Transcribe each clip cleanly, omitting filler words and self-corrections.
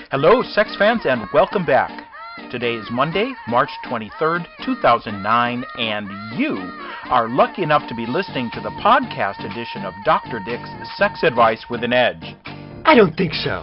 Hello, sex fans, and welcome back. Today is Monday, March 23rd, 2009, and you are lucky enough to be listening to the podcast edition of Dr. Dick's Sex Advice with an Edge. I don't think so.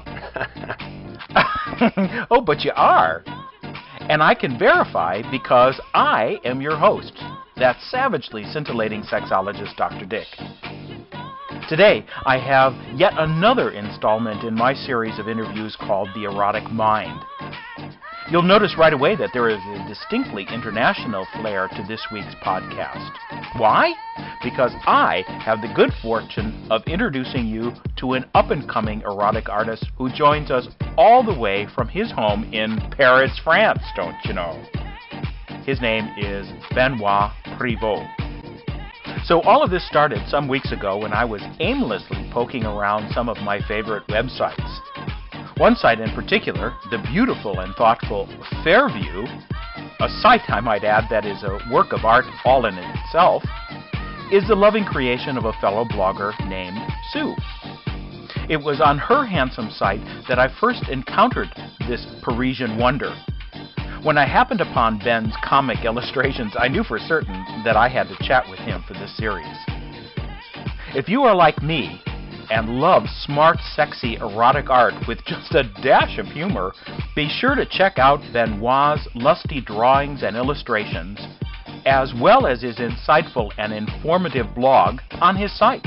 Oh, but you are. And I can verify because I am your host, that savagely scintillating sexologist, Dr. Dick. Today, I have yet another installment in my series of interviews called The Erotic Mind. You'll notice right away that there is a distinctly international flair to this week's podcast. Why? Because I have the good fortune of introducing you to an up-and-coming erotic artist who joins us all the way from his home in Paris, France, don't you know? His name is Benoit Prévost. So all of this started some weeks ago when I was aimlessly poking around some of my favorite websites. One site in particular, the beautiful and thoughtful Fairview, a site I might add that is a work of art all in itself, is the loving creation of a fellow blogger named Sue. It was on her handsome site that I first encountered this Parisian wonder. When I happened upon Ben's comic illustrations, I knew for certain that I had to chat with him for this series. If you are like me and love smart, sexy, erotic art with just a dash of humor, be sure to check out Benoit's lusty drawings and illustrations, as well as his insightful and informative blog on his site,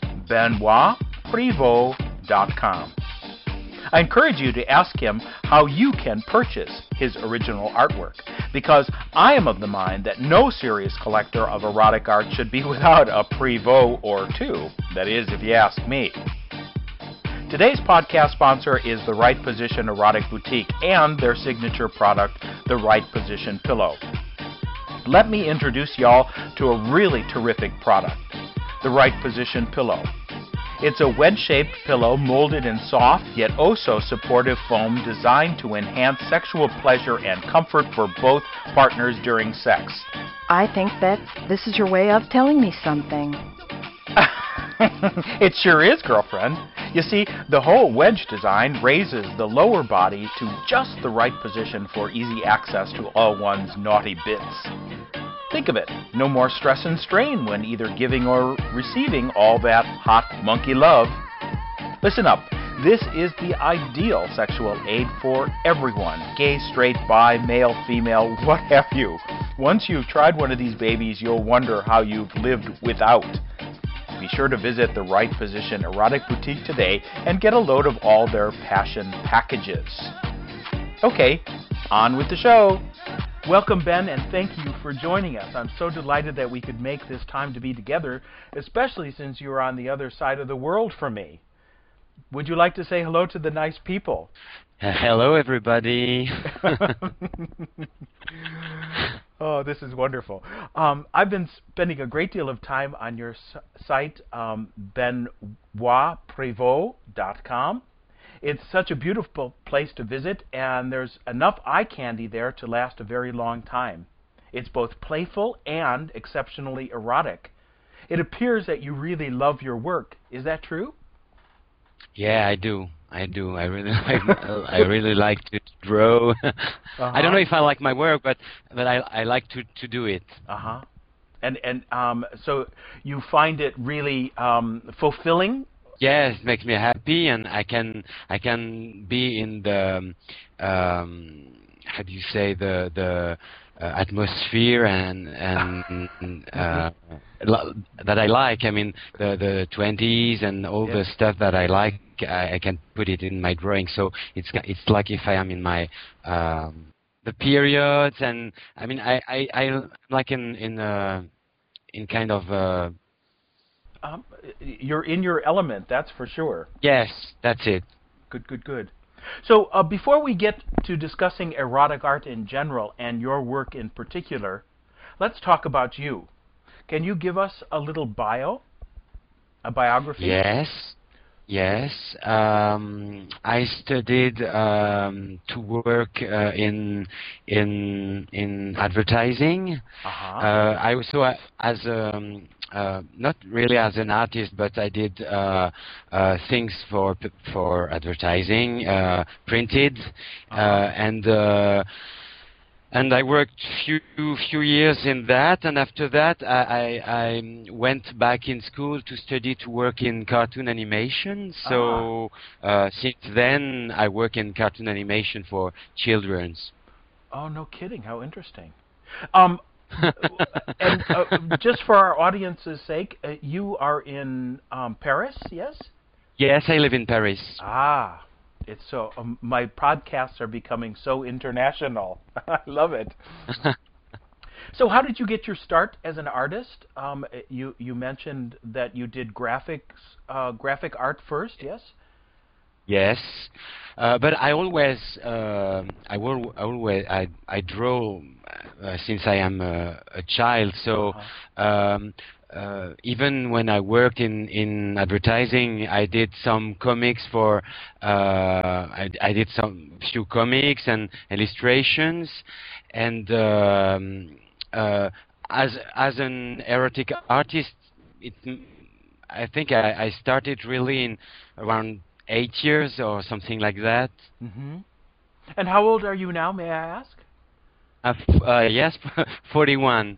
BenoitPrévost.com. I encourage you to ask him how you can purchase his original artwork, because I am of the mind that no serious collector of erotic art should be without a Prévost or two. That is, if you ask me. Today's podcast sponsor is The Right Position Erotic Boutique and their signature product, The Right Position Pillow. Let me introduce y'all to a really terrific product, The Right Position Pillow. It's a wedge-shaped pillow molded in soft yet oh-so-supportive foam designed to enhance sexual pleasure and comfort for both partners during sex. I think that this is your way of telling me something. It sure is, girlfriend. You see, the whole wedge design raises the lower body to just the right position for easy access to all one's naughty bits. Think of it, no more stress and strain when either giving or receiving all that hot monkey love. Listen up, this is the ideal sexual aid for everyone, gay, straight, bi, male, female, what have you. Once you've tried one of these babies, you'll wonder how you've lived without. Be sure to visit the Right Position Erotic Boutique today and get a load of all their passion packages. Okay, on with the show. Welcome, Ben, and thank you for joining us. I'm so delighted that we could make this time to be together, especially since you're on the other side of the world from me. Would you like to say hello to the nice people? Hello, everybody. Oh, this is wonderful. I've been spending a great deal of time on your site, BenoitPrévost.com. It's such a beautiful place to visit, and there's enough eye candy there to last a very long time. It's both playful and exceptionally erotic. It appears that you really love your work. Is that true? Yeah, I do. I really like to draw. I don't know if I like my work, but I like to do it. And so you find it really fulfilling? Yes, it makes me happy, and I can be in the how do you say the atmosphere and that I like. I mean the 20s and all the stuff that I like. I can put it in my drawing, so it's like if I am in my the periods, and I mean I like in kind of. You're in your element, that's for sure. Yes, that's it. Good. So before we get to discussing erotic art in general and your work in particular, let's talk about you. Can you give us a little bio? A biography? Yes. Yes, I studied to work in advertising. Uh-huh. I also as not really as an artist, but I did things for advertising, printed, Uh-huh. and I worked few years in that, and after that I went back in school to study to work in cartoon animation. Ah. So since then I work in cartoon animation for children's. Oh, no kidding. How interesting. Um, and just for our audience's sake, you are in Paris, yes? Yes, I live in Paris. Ah, it's so. My podcasts are becoming so international. I love it. So, how did you get your start as an artist? You mentioned that you did graphic art first, yes? Yes, but I draw since I am a child. So Uh-huh. even when I worked in advertising, I did some comics for I did some few comics and illustrations, and as an erotic artist, it I think I started really in around 8 years or something like that. Hmm. And how old are you now, may I ask? Yes, 41.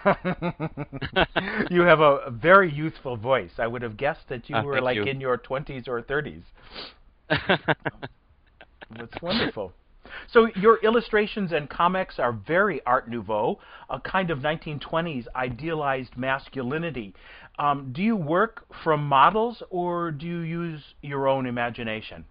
You have a very youthful voice. I would have guessed that you were Thank like you. in your 20s or 30s. That's wonderful. So your illustrations and comics are very Art Nouveau, a kind of 1920s idealized masculinity. Do you work from models or do you use your own imagination?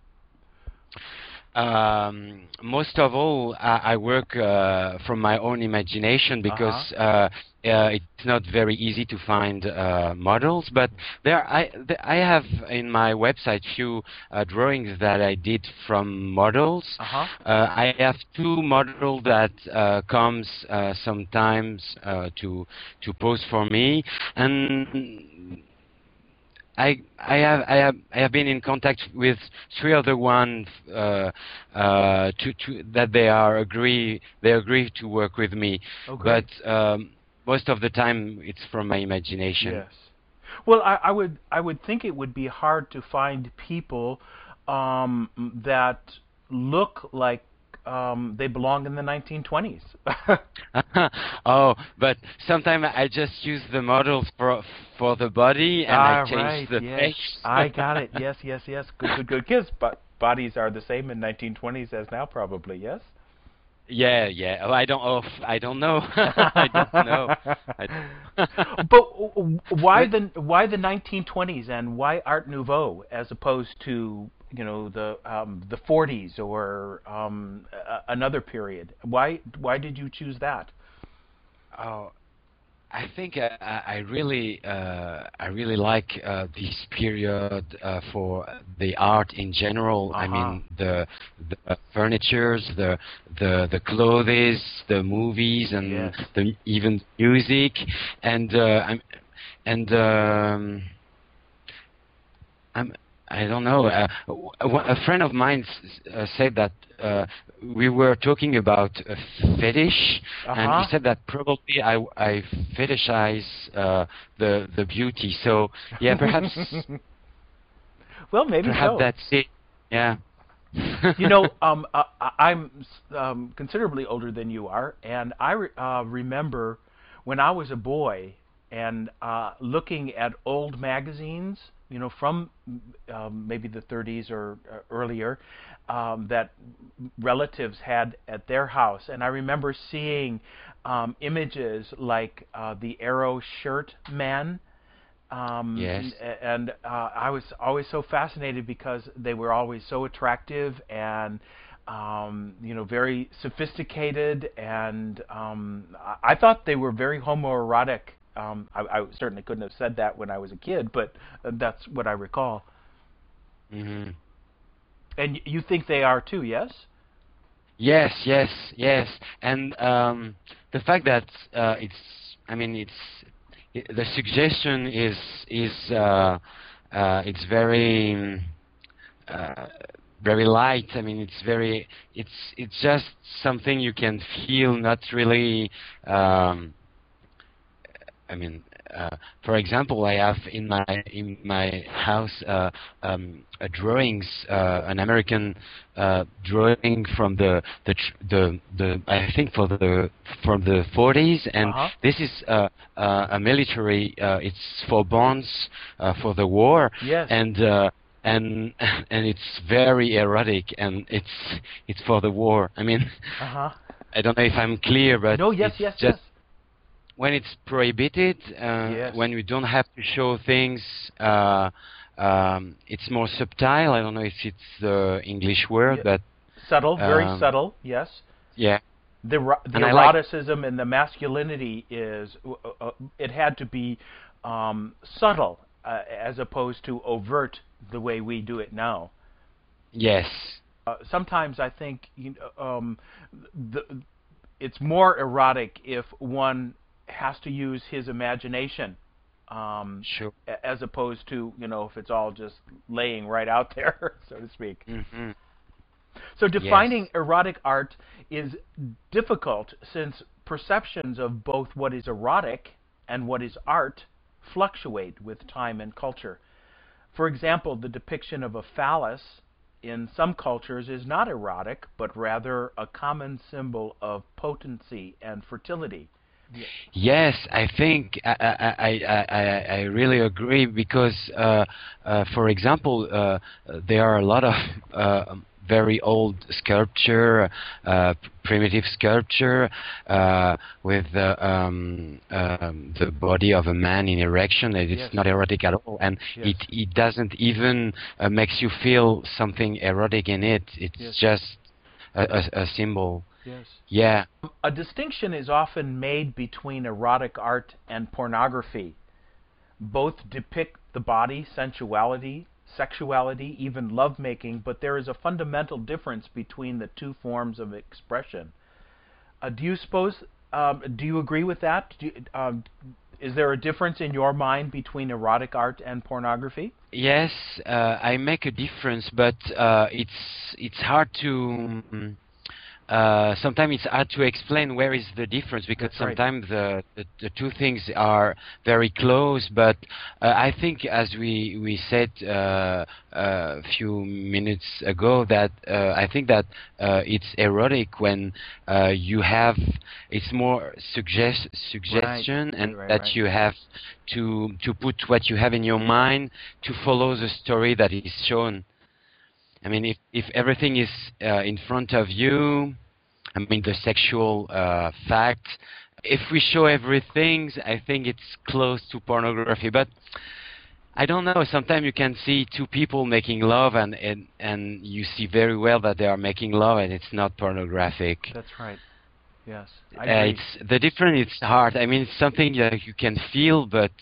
Most of all, I work from my own imagination because Uh-huh. it's not very easy to find models. But I have in my website few drawings that I did from models. Uh-huh. I have two models that comes sometimes to pose for me, and I have been in contact with three other ones to that they agree to work with me, Oh, but great. most of the time it's from my imagination. Yes. Well, I would think it would be hard to find people that look like they belong in the 1920s. Oh, but sometimes I just use the models for the body and I Ah, change right. the Yes, face. I got it. Yes, yes, yes. Good, good, good. Kids, but bodies are the same in 1920s as now, probably. Yes. Yeah, yeah. Oh, I don't know. I don't know. I But why but the 1920s and why Art Nouveau as opposed to the 40s or another period? Why did you choose that? oh, I think I really like this period for the art in general. Uh I huh. mean the furnitures, the clothes, the movies, and Yes. the even music, and and I'm I don't know. A friend of mine said that we were talking about a fetish, Uh and he huh. said that probably I fetishize the beauty. So yeah, Well, maybe perhaps so. that's it. Yeah. I'm considerably older than you are, and I remember when I was a boy and looking at old magazines, from maybe the 30s or earlier, that relatives had at their house, and I remember seeing images like the Arrow shirt man, Yes. and I was always so fascinated because they were always so attractive and very sophisticated, and I thought they were very homoerotic. I certainly couldn't have said that when I was a kid, but that's what I recall. Hmm. And you think they are too, yes? Yes, yes, yes. And the fact that it's, I mean, the suggestion is it's very very light. I mean, it's just something you can feel, not really. I mean, for example, I have in my house a drawings, an American drawing from the I think from the 40s, and this is a military. It's for bonds for the war, Yes. And it's very erotic, and it's for the war. I mean, I don't know if I'm clear, but no, yes, it's yes, just yes. when it's prohibited, Yes. when we don't have to show things, it's more subtle. I don't know if it's the English word, but subtle, very subtle. Yes. yeah. The And eroticism and the masculinity is it had to be subtle as opposed to overt the way we do it now. Yes. Sometimes I think it's more erotic if one has to use his imagination, Sure. as opposed to if it's all just laying right out there, so to speak. Mm-hmm. So defining Yes. erotic art is difficult since perceptions of both what is erotic and what is art fluctuate with time and culture. For example, the depiction of a phallus in some cultures is not erotic, but rather a common symbol of potency and fertility. Yes, I think I really agree because, for example, there are a lot of very old sculpture, primitive sculpture, with the body of a man in erection, and it's Yes. not erotic at all, and Yes. it doesn't even makes you feel something erotic in it. It's Yes. just a symbol. Yes. Yeah. A distinction is often made between erotic art and pornography. Both depict the body, sensuality, sexuality, even lovemaking, but there is a fundamental difference between the two forms of expression. Do you agree with that? Is there a difference in your mind between erotic art and pornography? Yes, I make a difference, but it's hard to. Sometimes it's hard to explain where is the difference, because That's right. sometimes the two things are very close. But I think, as we said a few minutes ago, that I think that it's erotic when you have it's more suggestion, and that you have to put what you have in your mind to follow the story that is shown. I mean, if everything is in front of you, I mean the sexual fact. If we show everything, I think it's close to pornography. But I don't know. Sometimes you can see two people making love, and you see very well that they are making love, and it's not pornographic. That's right. Yes, I agree. It's the difference. It's hard. I mean, it's something that you can feel, but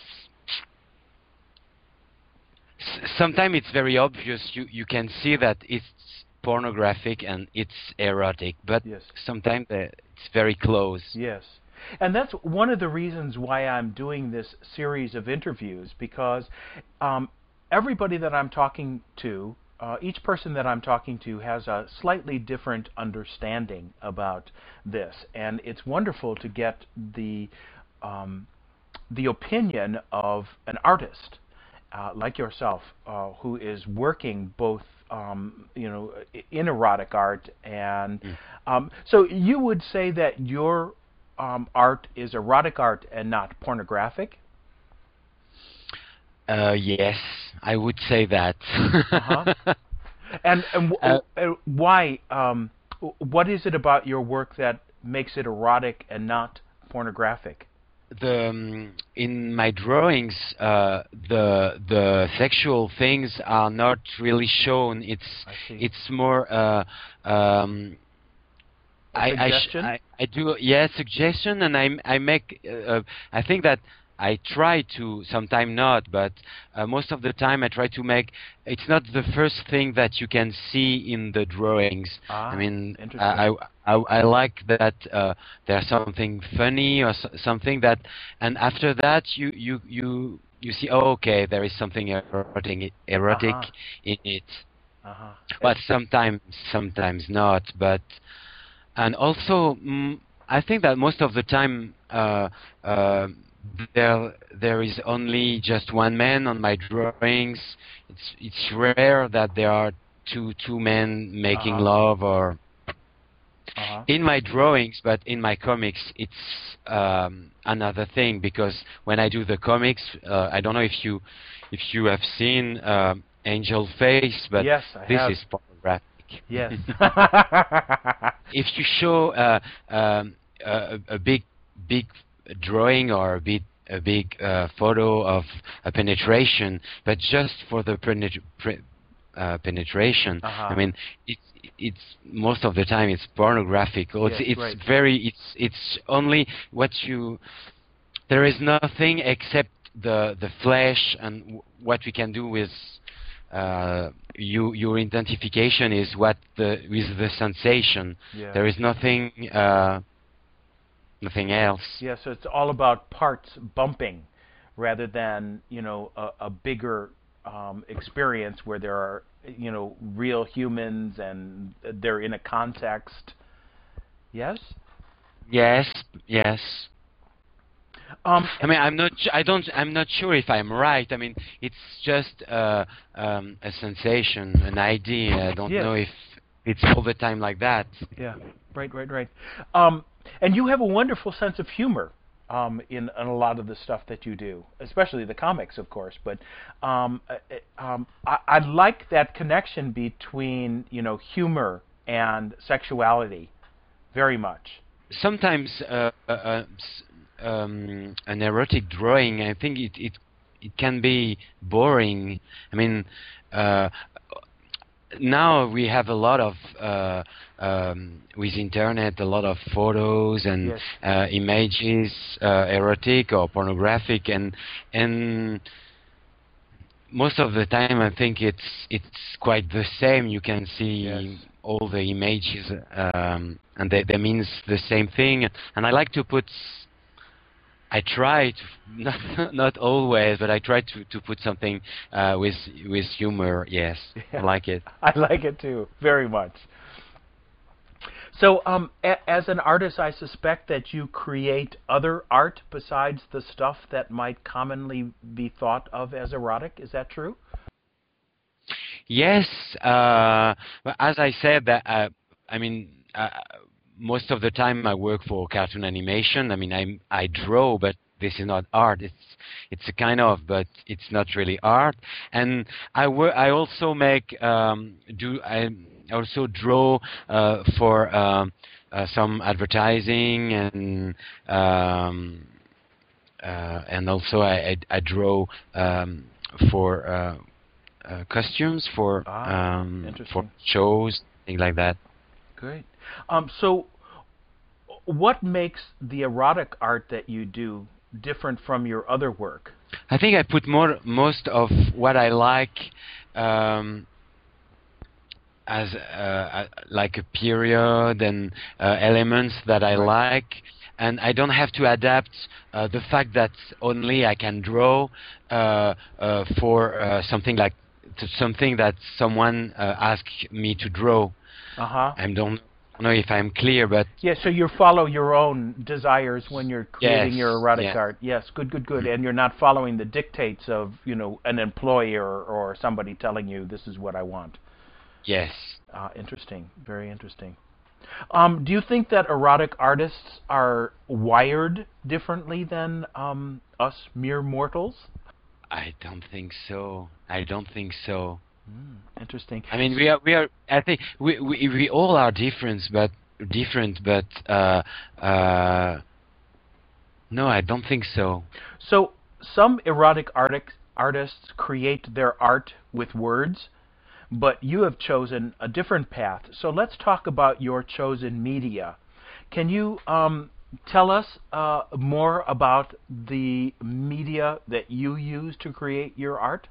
sometimes it's very obvious. You can see that it's pornographic and it's erotic, but Yes. sometimes it's very close. Yes. And that's one of the reasons why I'm doing this series of interviews, because everybody that I'm talking to, each person that I'm talking to has a slightly different understanding about this. And it's wonderful to get the opinion of an artist like yourself, who is working both in erotic art, and so you would say that your art is erotic art and not pornographic? Yes, I would say that. And why? What is it about your work that makes it erotic and not pornographic? In my drawings, the sexual things are not really shown. It's more suggestion? I do suggestion, and I make I think that I try to, sometimes not, but most of the time I try to make. It's not the first thing that you can see in the drawings. I mean, I like that there's something funny or something that, and after that you see, oh, okay, there is something erotic in it. But sometimes not. But and also, I think that most of the time there is only just one man on my drawings. It's rare that there are two men making love or in my drawings, but in my comics it's another thing, because when I do the comics, I don't know if you have seen Angel Face, but yes, this is pornographic. Yes. If you show a big drawing or a big photo of a penetration, but just for the penetration, I mean, it's most of the time it's pornographic. It's only what you. There is nothing except the flesh, and what we can do with your identification is with the sensation. Yeah. There is nothing else. Yeah, so it's all about parts bumping rather than, a bigger experience where there are, real humans and they're in a context. Yes? Yes. I mean, I'm not sure if I'm right. I mean, it's just a sensation, an idea. I don't know if it's all the time like that. Yeah, right. And you have a wonderful sense of humor in a lot of the stuff that you do, especially the comics, of course. But I like that connection between, humor and sexuality very much. Sometimes an erotic drawing, I think it can be boring. I mean, now we have a lot of with internet, a lot of photos and images, erotic or pornographic, and most of the time I think it's quite the same. You can see all the images, and they means the same thing. And I like to put. I try to, not always, but I try to put something with humor. Yes, I like it. I like it too, very much. So, as an artist, I suspect that you create other art besides the stuff that might commonly be thought of as erotic. Is that true? Yes. As I said, that I mean. Most of the time I work for cartoon animation. I mean, I draw, but this is not art. It's a kind of, but it's not really art. And I also I also draw for some advertising, and also I draw for costumes for shows, things like that. Great. So what makes the erotic art that you do different from your other work? I think I put most of what I like as like a period and elements that I like, and I don't have to adapt the fact that only I can draw for something that someone asked me to draw. I don't know if I'm clear, but so you follow your own desires when you're creating your erotic art. Yes, good. And you're not following the dictates of an employer or somebody telling you this is what I want. Yes. Interesting, very interesting. Do you think that erotic artists are wired differently than us mere mortals? I don't think so. Interesting. I mean, we are. I think we all are different, but no, I don't think so. So some erotic artists create their art with words, but you have chosen a different path. So let's talk about your chosen media. Can you tell us more about the media that you use to create your art?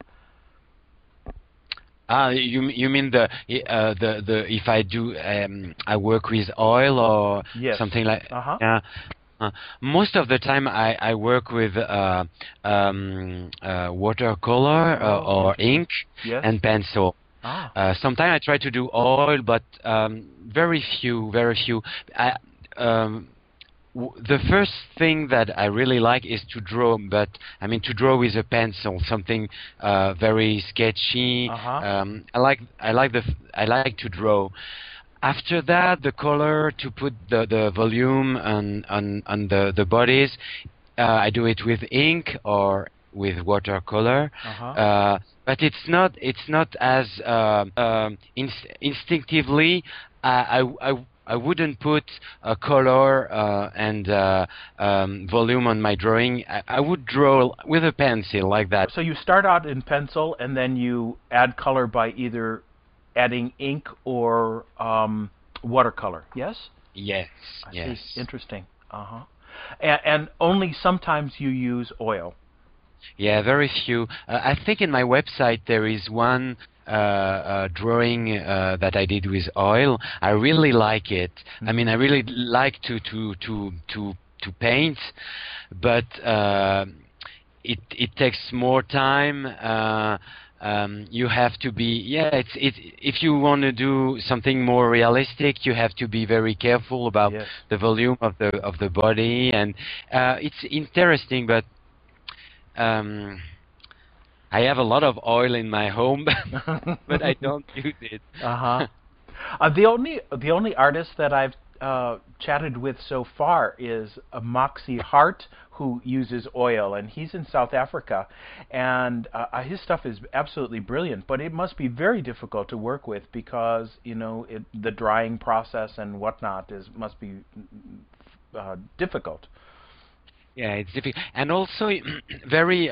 You mean the if I do I work with oil or Yes. something like Uh-huh. yeah. Most of the time I work with watercolor or ink Yes. and pencil. Ah. Sometimes I try to do oil, but very few, very few. Um, the first thing that I really like is to draw, but I mean to draw with a pencil, something very sketchy. Uh-huh. I like to draw. After that, the color to put the volume on the bodies, I do it with ink or with watercolor. Uh-huh. But it's not as instinctively. I wouldn't put a color and volume on my drawing. I would draw with a pencil like that. So you start out in pencil, and then you add color by either adding ink or watercolor. Yes. Yes. I Yes. see. Interesting. Uh-huh. And only sometimes you use oil. Yeah, very few. I think in my website there is one drawing that I did with oil. I really like it. I mean, I really like to paint, but it takes more time. You have to be if you want to do something more realistic, you have to be very careful about Yes. the volume of the body, and it's interesting, but I have a lot of oil in my home, but I don't use it. Uh-huh. The only artist that I've chatted with so far is Moxie Hart, who uses oil, and he's in South Africa, and his stuff is absolutely brilliant. But it must be very difficult to work with because the drying process and whatnot must be difficult. Yeah, it's difficult, and also very.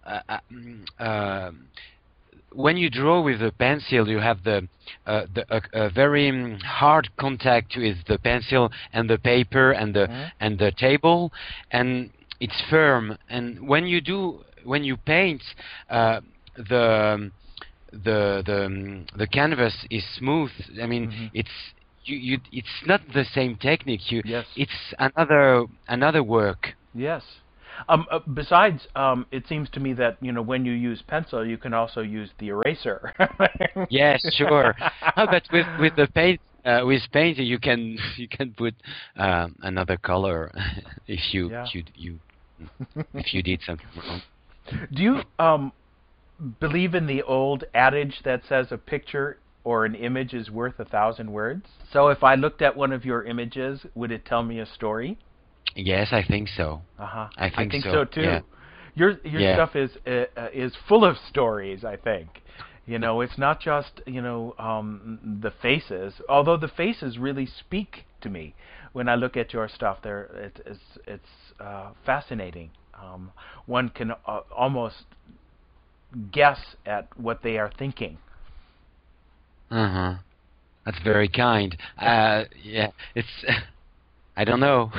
When you draw with a pencil, you have a very hard contact with the pencil and the paper and the table, and it's firm. And when you paint, the the canvas is smooth. I mean, it's not the same technique. Yes. It's another work. Yes. Besides, it seems to me that when you use pencil, you can also use the eraser. Yes, sure. But with the paint, with paint, you can put another color if you if you did something wrong. Do you believe in the old adage that says a picture or an image is worth 1,000 words? So if I looked at one of your images, would it tell me a story? Yes, I think so. Uh-huh. I think so too. Yeah. Your stuff is full of stories, I think. It's not just the faces, although the faces really speak to me when I look at your stuff. It's fascinating. One can almost guess at what they are thinking. That's very kind. Yeah, it's. I don't know.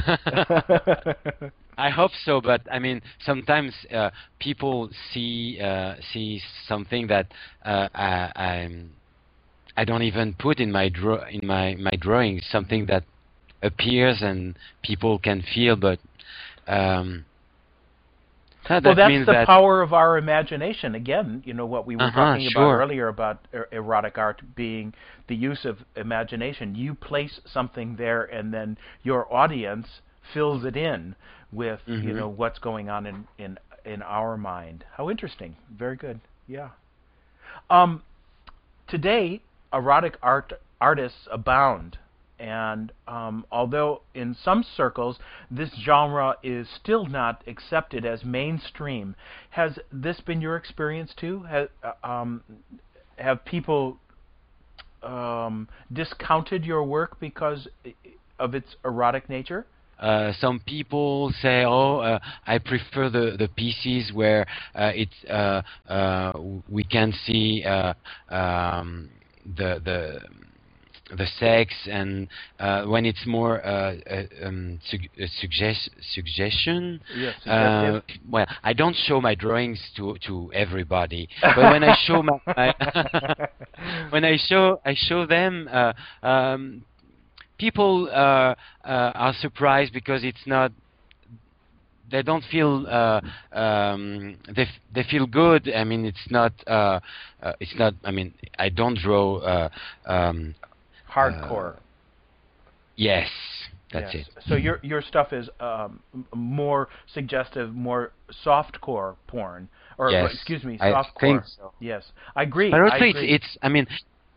I hope so, but I mean, sometimes people see something that I don't even put in my my drawings. Something that appears and people can feel, but that well, that's means the that power of our imagination. Again, what we were talking about sure. earlier about erotic art being the use of imagination. You place something there, and then your audience fills it in with what's going on in our mind. How interesting! Very good. Yeah. Today, erotic artists abound. And although in some circles this genre is still not accepted as mainstream, has this been your experience too? Have people discounted your work because of its erotic nature? Some people say, "Oh, I prefer the pieces where we can see the the sex, and when it's more suggestion. Yes, suggestive. Well, I don't show my drawings to everybody, but when I show when I show them, people are surprised because it's not. They don't feel they feel good. I mean, it's not. I mean, I don't draw. Hardcore. Yes, that's yes. it. So your stuff is more suggestive, more softcore porn, or Yes, excuse me, I softcore. think so. Yes, I agree. But also, I agree. it's. I mean,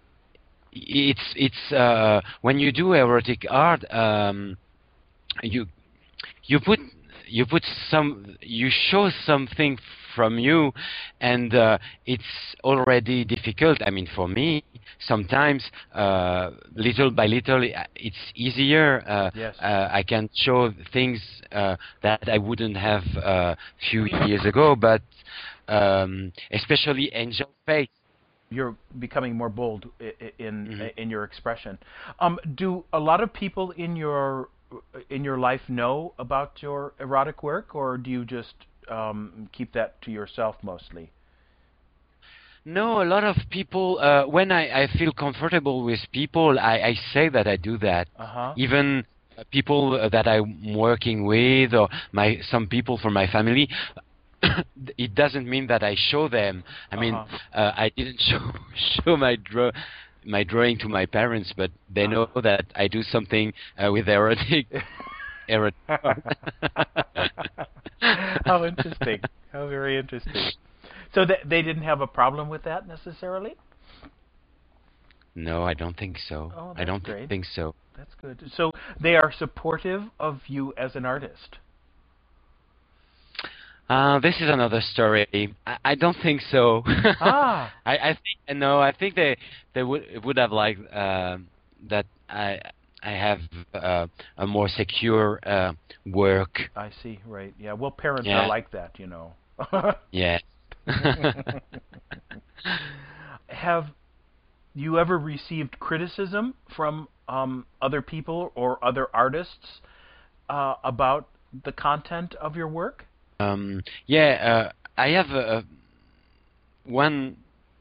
it's when you do erotic art, you show something from you, and it's already difficult. I mean, for me, sometimes little by little, it's easier. Yes. I can show things that I wouldn't have a few years ago, but especially angel face. You're becoming more bold in Mm-hmm. your expression. Do a lot of people in your life know about your erotic work, or do you just keep that to yourself mostly? No, a lot of people, when I feel comfortable with people, I say that I do that. Uh-huh. Even people that I'm working with, or some people from my family, it doesn't mean that I show them. I mean, I didn't show my drawing to my parents, but they know that I do something with erotic. How interesting. How very interesting. So they didn't have a problem with that necessarily? No, I don't think so. Oh, I don't great. think so. That's good. So they are supportive of you as an artist? This is another story. I don't think so. Ah. I think no. I think they would have liked that I have a more secure work. I see. Right. Yeah. Well, parents Yeah. are like that, you know. Yeah. Have you ever received criticism from other people or other artists about the content of your work? Yeah. I have one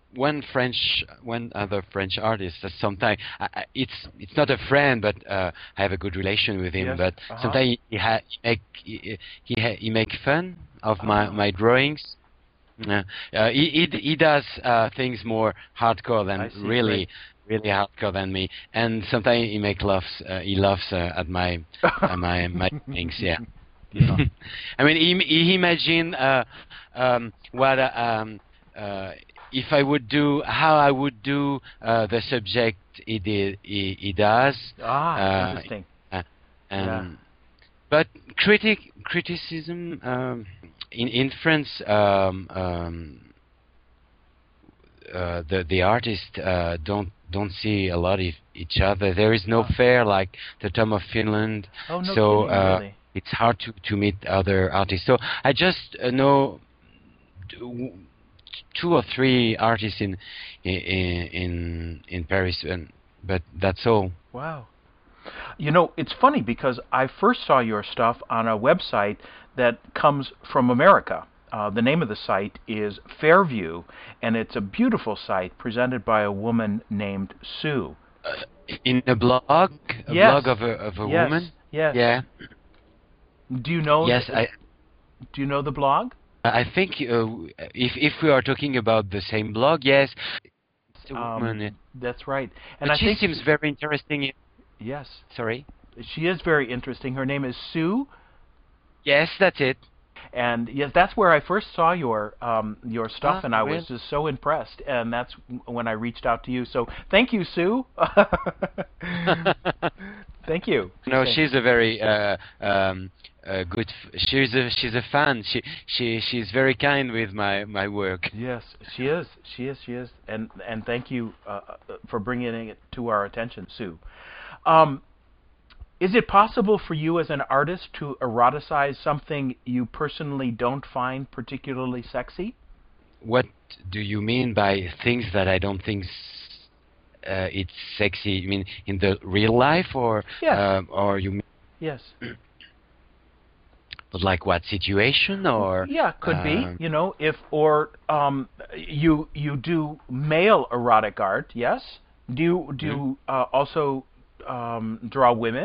other French artist that sometimes it's not a friend, but I have a good relation with him. Yes. But sometimes he make fun of my drawings. He does things more hardcore than really hardcore than me, and sometimes he laughs at my things. Yeah. Yeah. I mean, he imagine what if I would do, how I would do the subject he does. Interesting. Yeah. But criticism in France, the artists don't see a lot of each other. There is no fair like the Tom of Finland. Oh, no So kidding, really? it's hard to meet other artists. So I just know 2 or 3 artists in Paris, but that's all. Wow. You know, it's funny because I first saw your stuff on a website that comes from America. The name of the site is Fairview, and it's a beautiful site presented by a woman named Sue. In a blog? Yes. Blog of a Yes. woman? Yes. Yeah. Do you know? Yes, Do you know the blog? I think if we are talking about the same blog, yes. It's a woman. That's right. And But I she think seems very interesting. yes, Sorry? she is very interesting. Her name is Sue. Yes, that's it. And yes, that's where I first saw your stuff, and I was really? just so impressed. And that's when I reached out to you. So thank you, Sue. Thank you. No, she's a very good. She's a fan. She's very kind with my work. Yes, she is. She is. And thank you for bringing it to our attention, Sue. Is it possible for you as an artist to eroticize something you personally don't find particularly sexy? What do you mean by things that I don't think it's sexy? You mean in the real life, or Yes. or you mean Yes. like what situation, or Yeah, could be. You know, if or you do male erotic art, yes. Do hmm? you also draw women?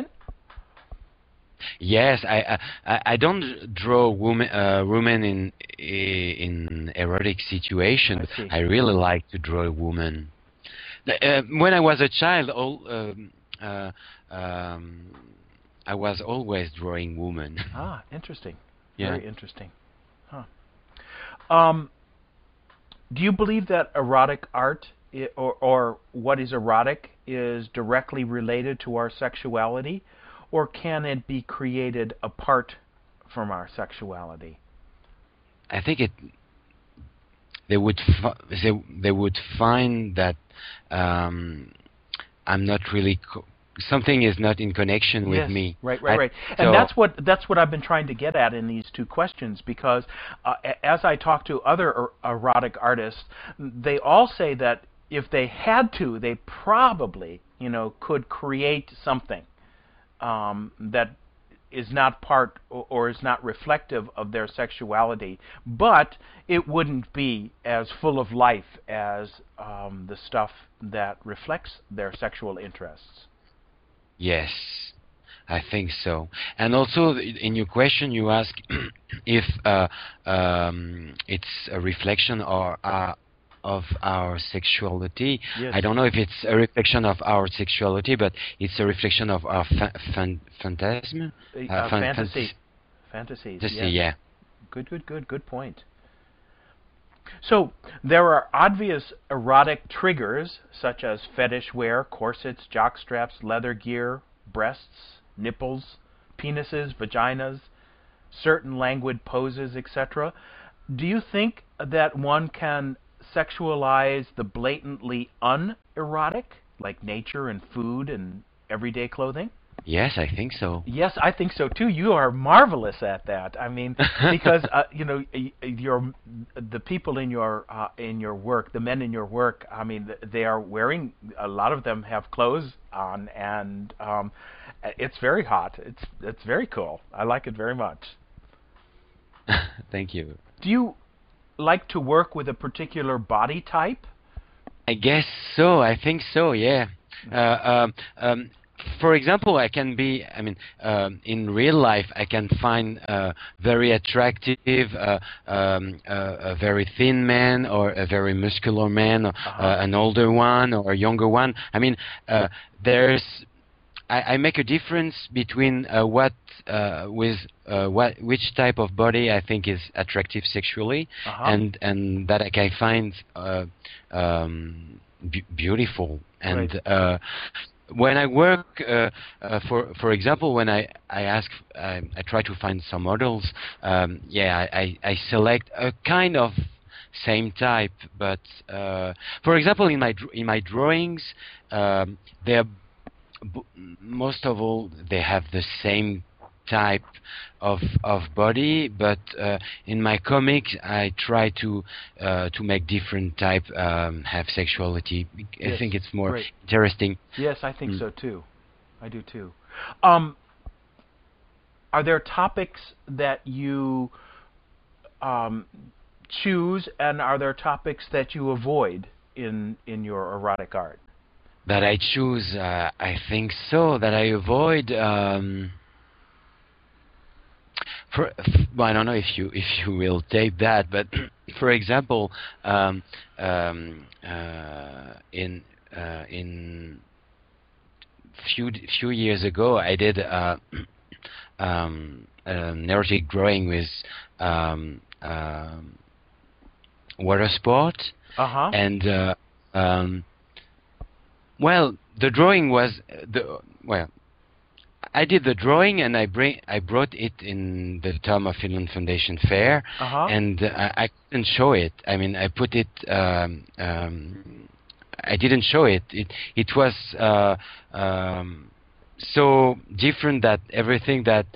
Yes, I don't draw women in erotic I situations. see. I really like to draw a woman. When I was a child, uh, um, I was always drawing women. Ah, interesting. Yeah. Very interesting. Huh. Um, do you believe that erotic art or what is erotic is directly related to our sexuality, or can it be created apart from our sexuality? I think they would they would find that um, I'm not really something is not in connection with Yes, me. right, right, I, right. And so that's what I've been trying to get at in these two questions, because as I talk to other erotic artists, they all say that if they had to, they probably, could create something that is not part or is not reflective of their sexuality, but it wouldn't be as full of life as the stuff that reflects their sexual interests. yes, I think so. And also, in your question, you ask if it's a reflection of our sexuality. Yes, I don't know if it's a reflection of our sexuality, but it's a reflection of our phantasm, fantasy, fantasies. fantasy. Yes, Yeah. good point. So there are obvious erotic triggers such as fetish wear, corsets, jockstraps, leather gear, breasts, nipples, penises, vaginas, certain languid poses, etc. Do you think that one can sexualize the blatantly unerotic, like nature and food and everyday clothing? Yes, I think so. Yes, I think so too. You are marvelous at that. I mean, because the people in your work, the men in your work. I mean, they are wearing. A lot of them have clothes on, and it's very hot. It's very cool. I like it very much. Thank you. Do you like to work with a particular body type? I guess so. I think so. Yeah. For example, I can be. I mean, in real life, I can find very attractive, a very thin man, or a very muscular man, or an older one, or a younger one. I mean, there's. I make a difference between which type of body I think is attractive sexually, and that I can find beautiful. And when I work, for example, when I try to find some models, I select a kind of same type, but for example, in my drawings, they're most of all they have the same type of body, but in my comics I try to make different type have sexuality. Yes, I think it's more great. interesting. Yes, I think so too. I do too. Are there topics that you choose, and are there topics that you avoid in your erotic art? That I choose, I think so. That I avoid. Well, I don't know if you will take that, but for example, in few years ago, I did an erotic drawing with water sport, and well, the drawing was I did the drawing and I brought it in the Tom of Finland Foundation Fair, and I couldn't show it. I mean, I put it. I didn't show it. It was so different that everything that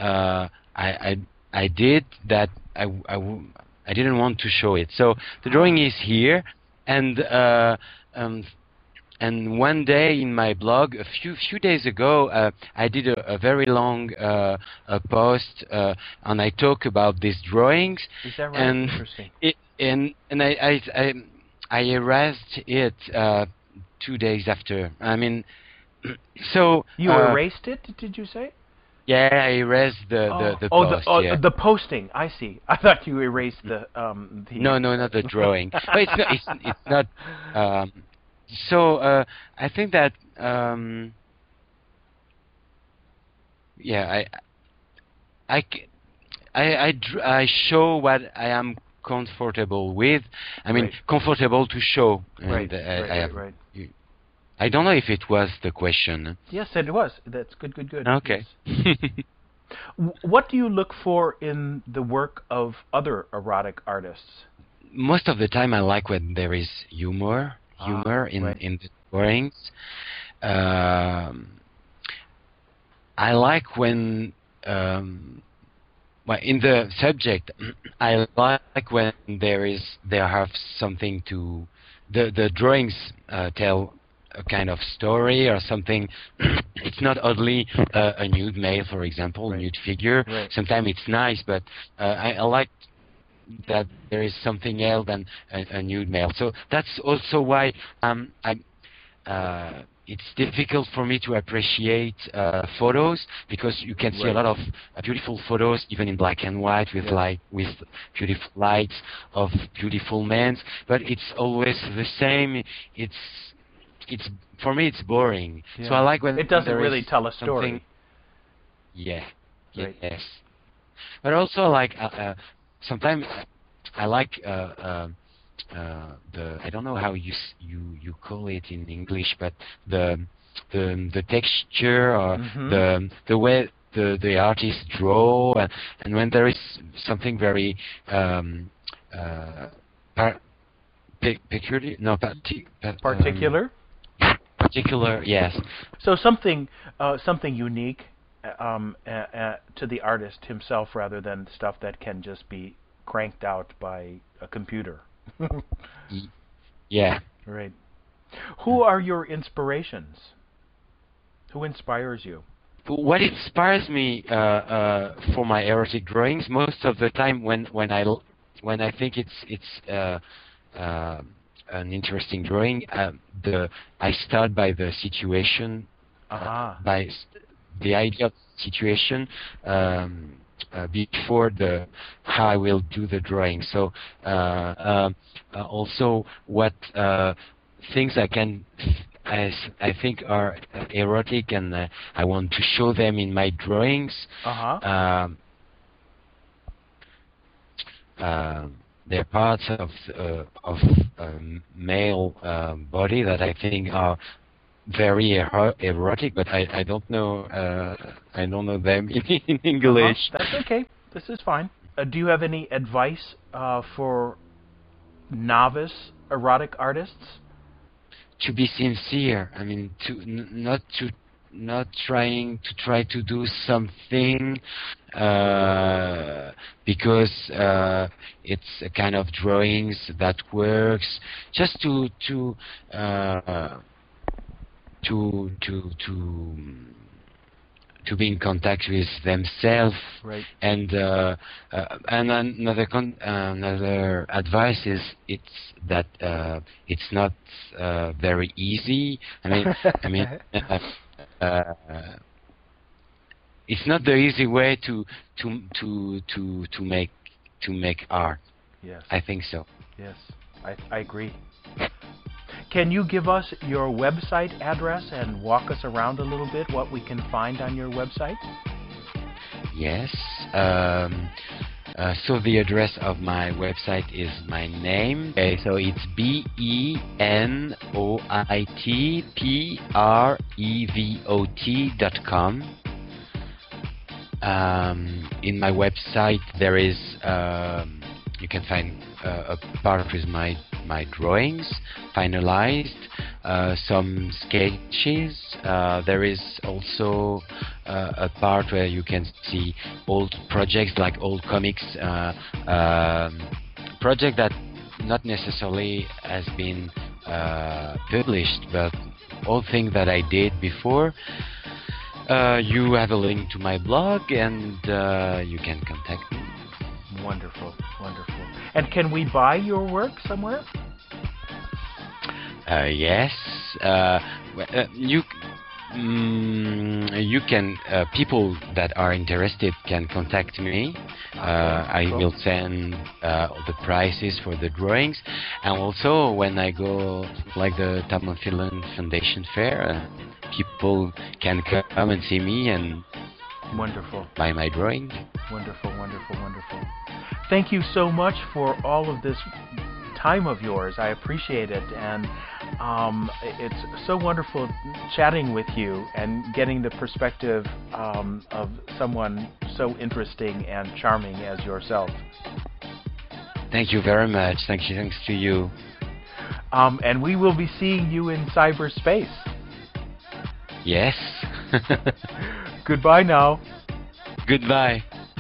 I did that I didn't want to show it. So the drawing is here, and and one day in my blog, a few days ago, I did a very long a post, and I talk about these drawings. Is that right? And Interesting. I erased it 2 days after. I mean, so You erased it? Did you say? yeah, I erased the post. Yeah. The posting. I see. I thought you erased the. No, not the drawing. But it's not. So I think that yeah, I show what I am comfortable with. I mean, Right. comfortable to show. And Right. I don't know if it was the question. Yes, it was. That's good. Okay. Yes. What do you look for in the work of other erotic artists? Most of the time, I like when there is humor right. in the drawings. I like when, well, in the subject, I like when there have something to, the drawings tell a kind of story or something. It's not only a nude male, for example, Right. nude figure. Right. Sometimes it's nice, but I like that there is something else than a nude male. So that's also why it's difficult for me to appreciate photos, because you can see a Right. lot of beautiful photos, even in black and white, with Yeah. with beautiful lights of beautiful men. But it's always the same. It's for me, it's boring. Yeah. So I like when It doesn't there really is tell a story. something. Yeah. Right. Yes. But also, like sometimes I like the, I don't know how you call it in English, but the texture, or Mhm. the way the artist draw, and when there is something very peculiar, no, Particular. particular, yes. So something unique to the artist himself, rather than stuff that can just be cranked out by a computer. Yeah. Right. Who are your inspirations? Who inspires you? What inspires me for my erotic drawings, most of the time when I think it's an interesting drawing, I start by the situation, by the idea of the situation, before how I will do the drawing. So also what things I think are erotic, and I want to show them in my drawings. They're parts of male body that I think are very erotic, but I don't know them in English. That's okay. This is fine. Do you have any advice for novice erotic artists? To be sincere. I mean, not trying to do something because it's a kind of drawings that works. Just to be in contact with themselves. Right. And another advice is that it's not very easy. I mean, it's not the easy way to make art. Yes. I think so. Yes, I agree. Can you give us your website address and walk us around a little bit what we can find on your website? Yes. So the address of my website is my name. Okay, so it's benoitprevot.com. In my website there is you can find a part with my drawings finalized, some sketches. There is also a part where you can see old projects, like old comics, project that not necessarily has been published, but all things that I did before. You have a link to my blog, and you can contact me. Wonderful, wonderful. And can we buy your work somewhere? Yes. You can. People that are interested can contact me. I will send the prices for the drawings, and also when I go like the Tom of Finland Foundation Fair, people can come and see me and wonderful buy my drawings. Wonderful, wonderful, wonderful. Thank you so much for all of this time of yours. I appreciate it, and it's so wonderful chatting with you and getting the perspective of someone so interesting and charming as yourself. Thank you very much. Thanks to you. And we will be seeing you in cyberspace. Yes. Goodbye now. Goodbye.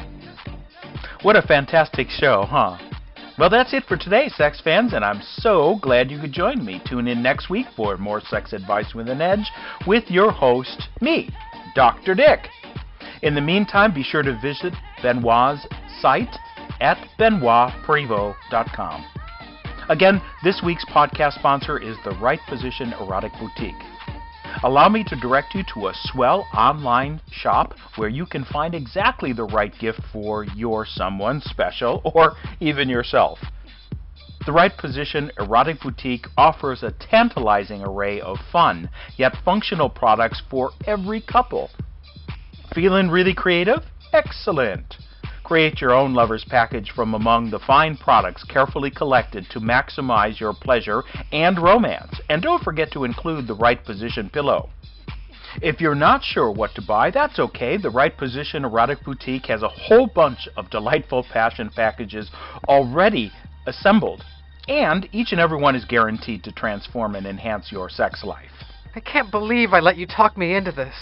What a fantastic show, huh? Well, that's it for today, sex fans, and I'm so glad you could join me. Tune in next week for more Sex Advice with an Edge with your host, me, Dr. Dick. In the meantime, be sure to visit Benoit's site at BenoitPrivo.com. Again, this week's podcast sponsor is the Right Position Erotic Boutique. Allow me to direct you to a swell online shop where you can find exactly the right gift for your someone special or even yourself. The Right Position Erotic Boutique offers a tantalizing array of fun yet functional products for every couple. Feeling really creative? Excellent! Create your own lover's package from among the fine products carefully collected to maximize your pleasure and romance. And don't forget to include the Right Position pillow. If you're not sure what to buy, that's okay. The Right Position Erotic Boutique has a whole bunch of delightful passion packages already assembled, and each and every one is guaranteed to transform and enhance your sex life. I can't believe I let you talk me into this.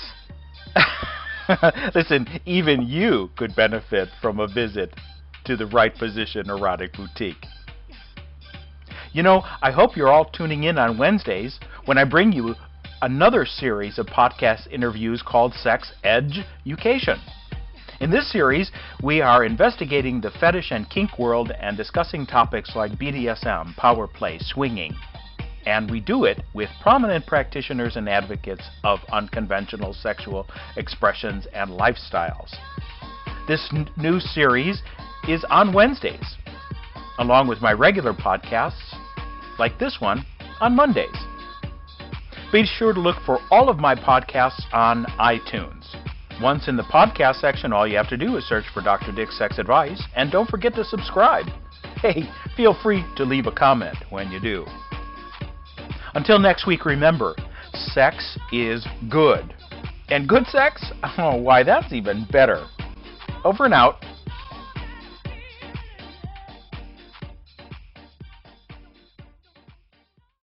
Listen, even you could benefit from a visit to the Right Position Erotic Boutique. You know, I hope you're all tuning in on Wednesdays when I bring you another series of podcast interviews called Sex Education. In this series, we are investigating the fetish and kink world and discussing topics like BDSM, power play, swinging. And we do it with prominent practitioners and advocates of unconventional sexual expressions and lifestyles. This new series is on Wednesdays, along with my regular podcasts, like this one, on Mondays. Be sure to look for all of my podcasts on iTunes. Once in the podcast section, all you have to do is search for Dr. Dick's Sex Advice, and don't forget to subscribe. Hey, feel free to leave a comment when you do. Until next week, remember, sex is good. And good sex? Oh, why, that's even better. Over and out.